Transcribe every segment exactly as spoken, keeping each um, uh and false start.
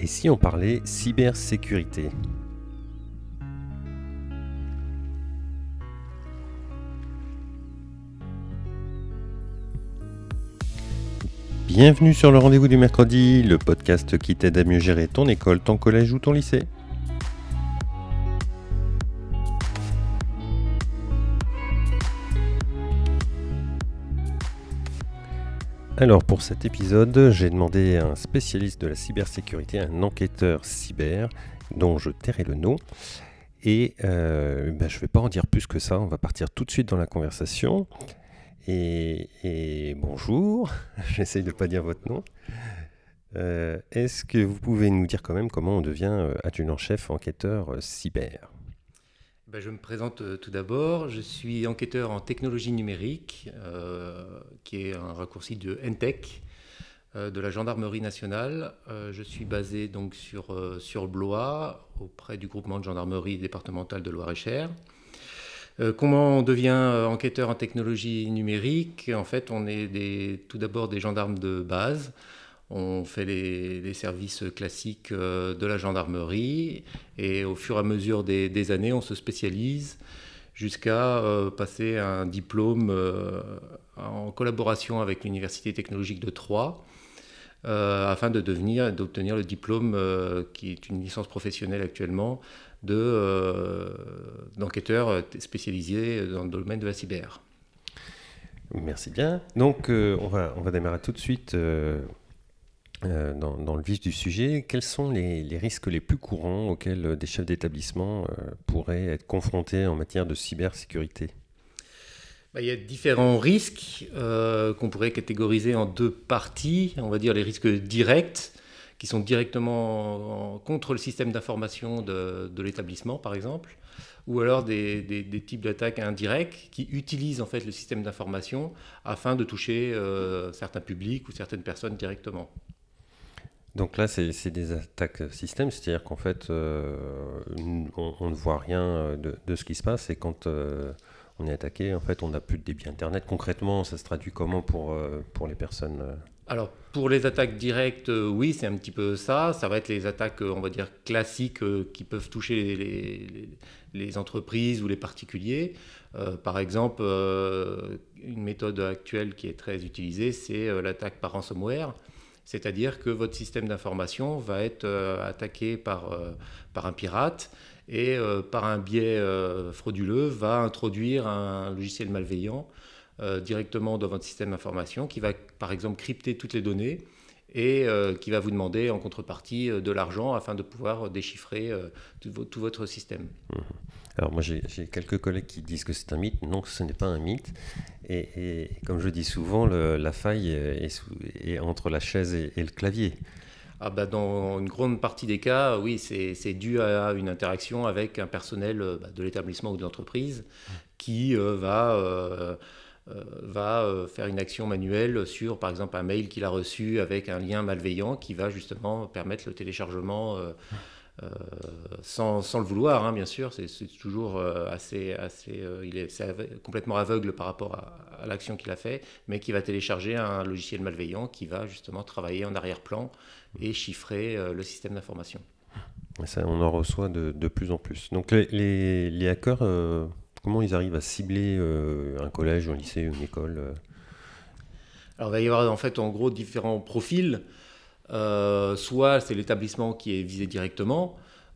si on parlait cybersécurité ? Bienvenue sur le rendez-vous du mercredi, le podcast qui t'aide à mieux gérer ton école, ton collège ou ton lycée. Alors pour cet épisode, j'ai demandé à un spécialiste de la cybersécurité, un enquêteur cyber, dont je tairai le nom. Et euh, ben, je ne vais pas en dire plus que ça, on va partir tout de suite dans la conversation. Et, et bonjour, j'essaye de ne pas dire votre nom. Euh, est-ce que vous pouvez nous dire quand même comment on devient adjudant-chef enquêteur euh, cyber ? Ben, je me présente euh, tout d'abord. Je suis enquêteur en technologie numérique, euh, qui est un raccourci de N T E C, euh, de la gendarmerie nationale. Euh, je suis basé donc sur, euh, sur Blois, auprès du groupement de gendarmerie départementale de Loir-et-Cher. Euh, comment on devient euh, enquêteur en technologie numérique ? En fait, on est des, tout d'abord des gendarmes de base. On fait les, les services classiques euh, de la gendarmerie et au fur et à mesure des, des années, on se spécialise jusqu'à euh, passer un diplôme euh, en collaboration avec l'Université technologique de Troyes euh, afin de devenir, d'obtenir le diplôme euh, qui est une licence professionnelle actuellement de, euh, d'enquêteur spécialisé dans le domaine de la cyber. Merci bien. Donc euh, on, va, on va démarrer tout de suite euh, euh, dans, dans le vif du sujet. Quels sont les, les risques les plus courants auxquels des chefs d'établissement euh, pourraient être confrontés en matière de cybersécurité ? Il y a différents risques euh, qu'on pourrait catégoriser en deux parties. On va dire les risques directs, qui sont directement en, contre le système d'information de, de l'établissement, par exemple, ou alors des, des, des types d'attaques indirectes qui utilisent en fait le système d'information afin de toucher euh, certains publics ou certaines personnes directement. Donc là, c'est, c'est des attaques système, c'est-à-dire qu'en fait, euh, on, on ne voit rien de, de ce qui se passe et quand euh, on est attaqué, en fait, on n'a plus de débit Internet. Concrètement, ça se traduit comment pour, euh, pour les personnes euh... Alors, pour les attaques directes, euh, oui, c'est un petit peu ça. Ça va être les attaques, euh, on va dire, classiques euh, qui peuvent toucher les, les, les entreprises ou les particuliers. Euh, par exemple, euh, une méthode actuelle qui est très utilisée, c'est euh, l'attaque par ransomware. C'est-à-dire que votre système d'information va être euh, attaqué par, euh, par un pirate et euh, par un biais euh, frauduleux va introduire un logiciel malveillant euh, directement dans votre système d'information qui va par exemple crypter toutes les données et euh, qui va vous demander en contrepartie euh, de l'argent afin de pouvoir déchiffrer euh, tout, tout votre système. Mmh. Alors moi j'ai, j'ai quelques collègues qui disent que c'est un mythe. Non, ce n'est pas un mythe. Et, et comme je dis souvent, le, la faille est, sous, est entre la chaise et, et le clavier. Ah bah dans une grande partie des cas, oui, c'est, c'est dû à une interaction avec un personnel bah, de l'établissement ou de l'entreprise qui euh, va, euh, euh, va euh, faire une action manuelle sur, par exemple, un mail qu'il a reçu avec un lien malveillant qui va justement permettre le téléchargement euh, euh, sans, sans le vouloir, hein, bien sûr. C'est, c'est toujours euh, assez... assez euh, il est, c'est ave- complètement aveugle par rapport à, à l'action qu'il a fait, mais qui va télécharger un logiciel malveillant qui va justement travailler en arrière-plan et chiffrer euh, le système d'information. Et ça, on en reçoit de, de plus en plus. Donc les, les, les hackers, euh, comment ils arrivent à cibler euh, un collège, un lycée, une école euh... Alors il va y avoir en fait en gros différents profils. Euh, soit c'est l'établissement qui est visé directement.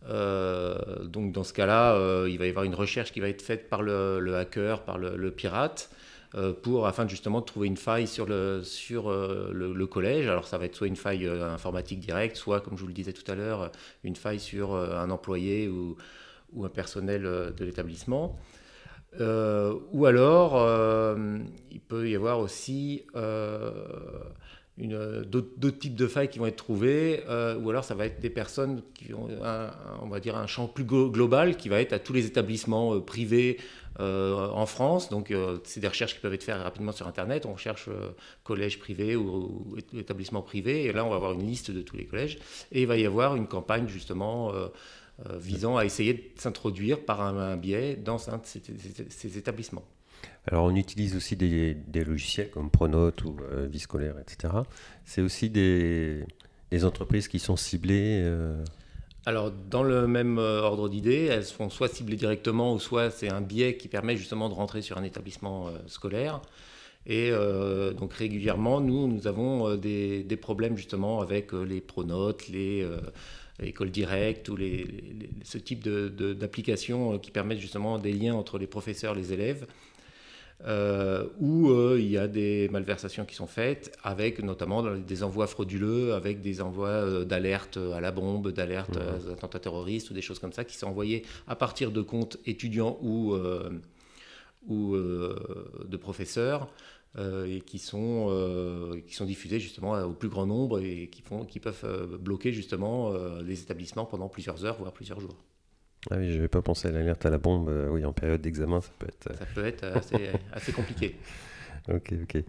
Euh, donc dans ce cas-là, euh, il va y avoir une recherche qui va être faite par le, le hacker, par le, le pirate. Pour, afin de justement de trouver une faille sur, le, sur euh, le, le collège. Alors ça va être soit une faille euh, informatique directe, soit, comme je vous le disais tout à l'heure, une faille sur euh, un employé ou, ou un personnel euh, de l'établissement. Euh, ou alors, euh, il peut y avoir aussi euh, une, d'autres, d'autres types de failles qui vont être trouvées, euh, ou alors ça va être des personnes qui ont un, on va dire un champ plus global qui va être à tous les établissements euh, privés euh, en France. Donc euh, c'est des recherches qui peuvent être faites rapidement sur Internet. On cherche euh, collège privé ou, ou établissement privé, et là on va avoir une liste de tous les collèges, et il va y avoir une campagne justement euh, euh, visant à essayer de s'introduire par un, un biais dans un de ces, ces, ces établissements. Alors on utilise aussi des, des logiciels comme Pronote ou euh, Vie scolaire, et cetera. C'est aussi des, les entreprises qui sont ciblées euh... Alors, dans le même ordre d'idée, elles sont soit ciblées directement, ou soit c'est un biais qui permet justement de rentrer sur un établissement euh, scolaire. Et euh, donc régulièrement, nous, nous avons euh, des, des problèmes justement avec euh, les pronotes, les euh, écoles directes ou les, les, ce type de, de, d'applications euh, qui permettent justement des liens entre les professeurs et les élèves, euh, où euh, il y a des malversations qui sont faites, avec notamment des envois frauduleux, avec des envois euh, d'alertes à la bombe, d'alertes mmh. aux attentats terroristes ou des choses comme ça, qui sont envoyés à partir de comptes étudiants ou, euh, ou euh, de professeurs, Euh, et qui sont, euh, qui sont diffusés justement au plus grand nombre et qui, font, qui peuvent euh, bloquer justement euh, les établissements pendant plusieurs heures, voire plusieurs jours. Ah oui, je n'avais pas pensé à l'alerte à la bombe. Euh, oui, en période d'examen, ça peut être... Ça peut être assez, assez compliqué. Ok, ok.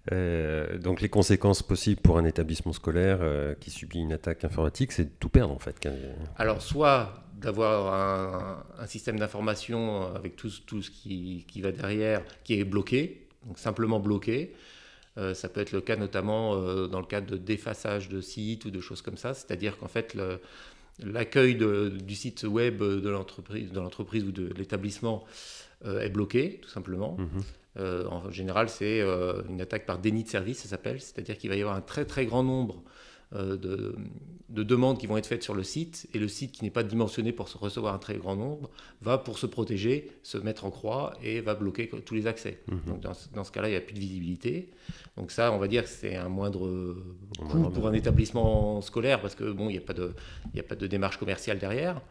Euh, donc les conséquences possibles pour un établissement scolaire euh, qui subit une attaque informatique, c'est de tout perdre en fait. Alors soit d'avoir un, un système d'information avec tout, tout ce qui, qui va derrière, qui est bloqué, donc simplement bloqué. Euh, ça peut être le cas notamment euh, dans le cadre de défaçage de sites ou de choses comme ça, c'est-à-dire qu'en fait le, l'accueil de, du site web de l'entreprise, de l'entreprise ou de l'établissement euh, est bloqué tout simplement. Mmh. Euh, en général, c'est euh, une attaque par déni de service, ça s'appelle, c'est-à-dire qu'il va y avoir un très très grand nombre euh, de, de demandes qui vont être faites sur le site, et le site qui n'est pas dimensionné pour recevoir un très grand nombre va, pour se protéger, se mettre en croix et va bloquer tous les accès. Mmh. Donc dans, dans ce cas-là, il n'y a plus de visibilité. Donc ça, on va dire que c'est un moindre coût pour un établissement scolaire, parce que bon, il n'y a pas de, il n'y a pas de démarche commerciale derrière.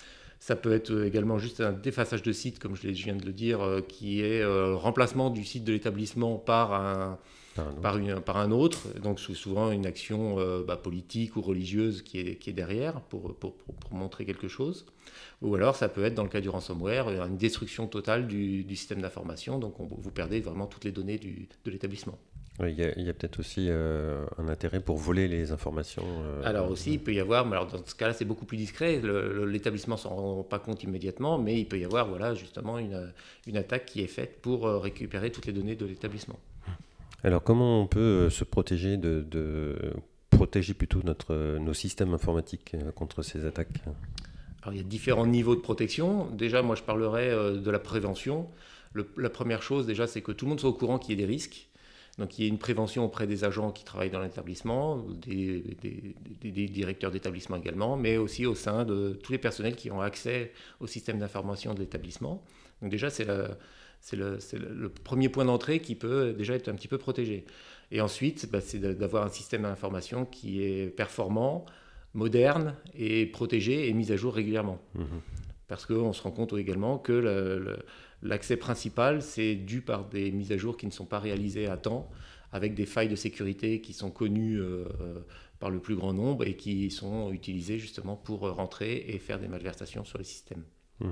Ça peut être également juste un défaçage de site, comme je viens de le dire, euh, qui est euh, remplacement du site de l'établissement par un, par un, par une, par un autre. Donc c'est souvent une action euh, bah, politique ou religieuse qui est, qui est derrière pour, pour, pour, pour montrer quelque chose. Ou alors ça peut être, dans le cas du ransomware, une destruction totale du, du système d'information. Donc on, vous perdez vraiment toutes les données du, de l'établissement. Oui, il y a, il y a peut-être aussi euh, un intérêt pour voler les informations. Euh, alors aussi, euh, il peut y avoir, mais alors dans ce cas-là, c'est beaucoup plus discret. Le, le, l'établissement ne s'en rend pas compte immédiatement, mais il peut y avoir voilà, justement une, une attaque qui est faite pour récupérer toutes les données de l'établissement. Alors comment on peut se protéger de, de protéger plutôt notre, nos systèmes informatiques contre ces attaques ? Alors, il y a différents niveaux de protection. Déjà, moi, je parlerai de la prévention. Le, la première chose, déjà, c'est que tout le monde soit au courant qu'il y ait des risques. Donc il y a une prévention auprès des agents qui travaillent dans l'établissement, des, des, des, des directeurs d'établissement également, mais aussi au sein de tous les personnels qui ont accès au système d'information de l'établissement. Donc déjà, c'est, le, c'est, le, c'est le premier point d'entrée qui peut déjà être un petit peu protégé. Et ensuite, bah, c'est d'avoir un système d'information qui est performant, moderne et protégé et mis à jour régulièrement. Mmh. Parce qu'on se rend compte également que le, le, l'accès principal, c'est dû par des mises à jour qui ne sont pas réalisées à temps, avec des failles de sécurité qui sont connues euh, par le plus grand nombre et qui sont utilisées justement pour rentrer et faire des malversations sur les systèmes. Mmh.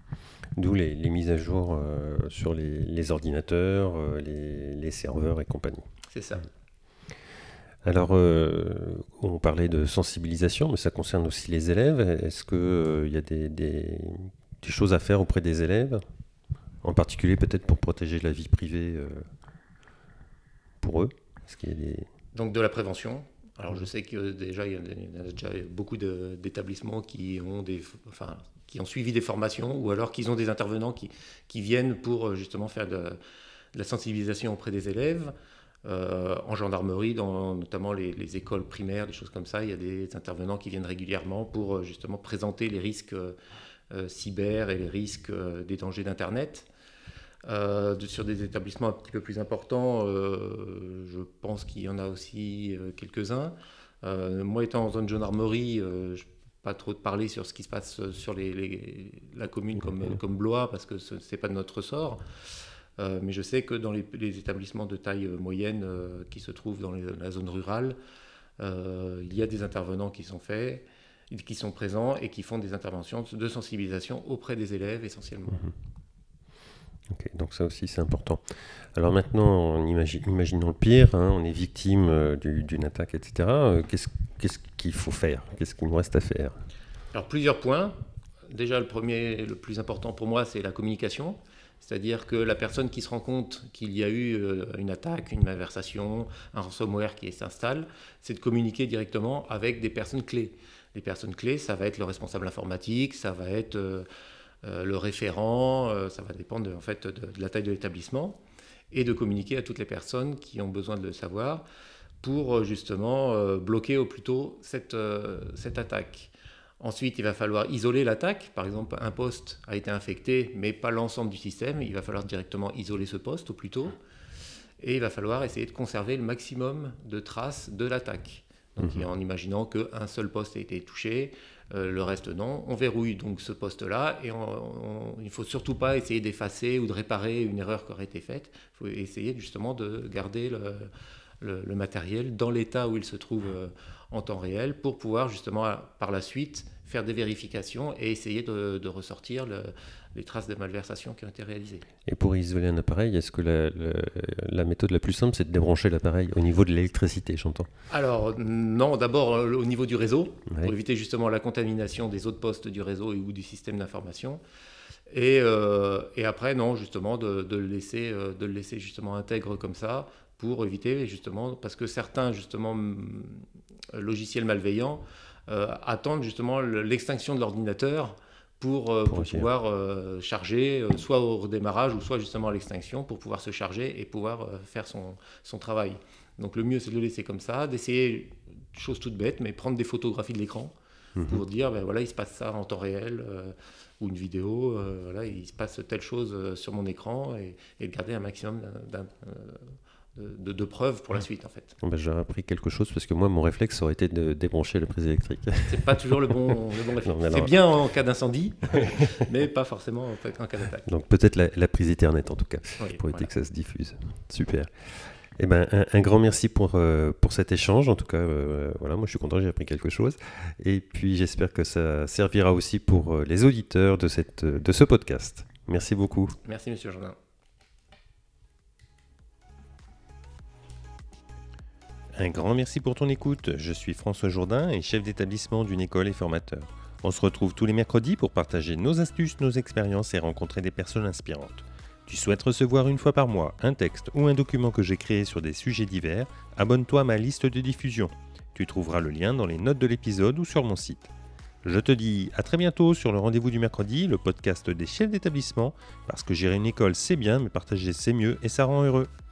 D'où les, les mises à jour euh, sur les, les ordinateurs, euh, les, les serveurs et compagnie. C'est ça. Alors, euh, on parlait de sensibilisation, mais ça concerne aussi les élèves. Est-ce qu'il euh, y a des, des, des choses à faire auprès des élèves, en particulier peut-être pour protéger la vie privée euh, pour eux ? Est-ce qu'il y a des... Donc de la prévention. Alors je sais que déjà il y a, il y a déjà beaucoup de, d'établissements qui ont, des, enfin, qui ont suivi des formations, ou alors qu'ils ont des intervenants qui, qui viennent pour justement faire de, de la sensibilisation auprès des élèves. Euh, en gendarmerie, dans notamment les, les écoles primaires, des choses comme ça, il y a des intervenants qui viennent régulièrement pour justement présenter les risques euh, cyber et les risques euh, des dangers d'Internet. Euh, de, sur des établissements un petit peu plus importants, euh, je pense qu'il y en a aussi euh, quelques-uns. Euh, moi, étant en zone gendarmerie, euh, je ne peux pas trop te parler sur ce qui se passe sur les, les, la commune comme, comme Blois, parce que ce n'est pas de notre ressort. Euh, mais je sais que dans les, les établissements de taille moyenne euh, qui se trouvent dans les, la zone rurale, euh, il y a des intervenants qui sont faits, qui sont présents et qui font des interventions de sensibilisation auprès des élèves essentiellement. Mmh. Ok, donc ça aussi c'est important. Alors maintenant, en imagine, imaginons le pire, hein, on est victime euh, du, d'une attaque, et cetera. Euh, qu'est-ce, qu'est-ce qu'il faut faire ? Qu'est-ce qu'il nous reste à faire ? Alors plusieurs points. Déjà, le premier, le plus important pour moi, c'est la communication. C'est-à-dire que la personne qui se rend compte qu'il y a eu euh, une attaque, une malversation, un ransomware qui s'installe, c'est de communiquer directement avec des personnes clés. Les personnes clés, ça va être le responsable informatique, ça va être euh, euh, le référent, euh, ça va dépendre de, en fait, de, de la taille de l'établissement, et de communiquer à toutes les personnes qui ont besoin de le savoir pour justement euh, bloquer au plus tôt cette, euh, cette attaque. Ensuite, il va falloir isoler l'attaque. Par exemple, un poste a été infecté, mais pas l'ensemble du système. Il va falloir directement isoler ce poste au plus tôt. Et il va falloir essayer de conserver le maximum de traces de l'attaque. Donc, mmh. en imaginant qu'un seul poste a été touché, euh, le reste non. On verrouille donc ce poste-là et on, on, il ne faut surtout pas essayer d'effacer ou de réparer une erreur qui aurait été faite. Il faut essayer justement de garder le, le, le matériel dans l'état où il se trouve euh, en temps réel pour pouvoir justement par la suite faire des vérifications et essayer de, de ressortir le, les traces de malversation qui ont été réalisées. Et pour isoler un appareil, est-ce que la, la, la méthode la plus simple, c'est de débrancher l'appareil au niveau de l'électricité, j'entends? Alors non, d'abord euh, au niveau du réseau, ouais. pour éviter justement la contamination des autres postes du réseau ou du système d'information. Et, euh, et après, non, justement, de, de, le laisser, euh, de le laisser justement intègre comme ça, pour éviter justement, parce que certains justement logiciels malveillants euh, attendent justement l'extinction de l'ordinateur pour, euh, pour, pour pouvoir euh, charger, euh, soit au redémarrage ou soit justement à l'extinction, pour pouvoir se charger et pouvoir euh, faire son, son travail. Donc le mieux, c'est de le laisser comme ça, d'essayer, chose toute bête, mais prendre des photographies de l'écran mmh. pour dire, ben voilà, il se passe ça en temps réel, euh, ou une vidéo, euh, voilà, il se passe telle chose euh, sur mon écran, et, et de garder un maximum d'un... Euh, De, de, de preuves pour la suite en fait. Ben, j'aurais appris quelque chose parce que moi mon réflexe aurait été de débrancher la prise électrique. C'est pas toujours le bon, le bon réflexe. Alors... C'est bien en cas d'incendie, mais pas forcément en, fait, en cas d'attaque. Donc peut-être la, la prise Ethernet en tout cas, oui, pour éviter voilà. que ça se diffuse. Super. Eh ben, un, un grand merci pour, euh, pour cet échange. En tout cas, euh, voilà, moi je suis content, j'ai appris quelque chose. Et puis j'espère que ça servira aussi pour euh, les auditeurs de, cette, de ce podcast. Merci beaucoup. Merci Monsieur Jourdain. Un grand merci pour ton écoute. Je suis François Jourdain et chef d'établissement d'une école et formateur. On se retrouve tous les mercredis pour partager nos astuces, nos expériences et rencontrer des personnes inspirantes. Tu souhaites recevoir une fois par mois un texte ou un document que j'ai créé sur des sujets divers? Abonne-toi à ma liste de diffusion. Tu trouveras le lien dans les notes de l'épisode ou sur mon site. Je te dis à très bientôt sur le rendez-vous du mercredi, le podcast des chefs d'établissement, parce que gérer une école c'est bien, mais partager c'est mieux et ça rend heureux.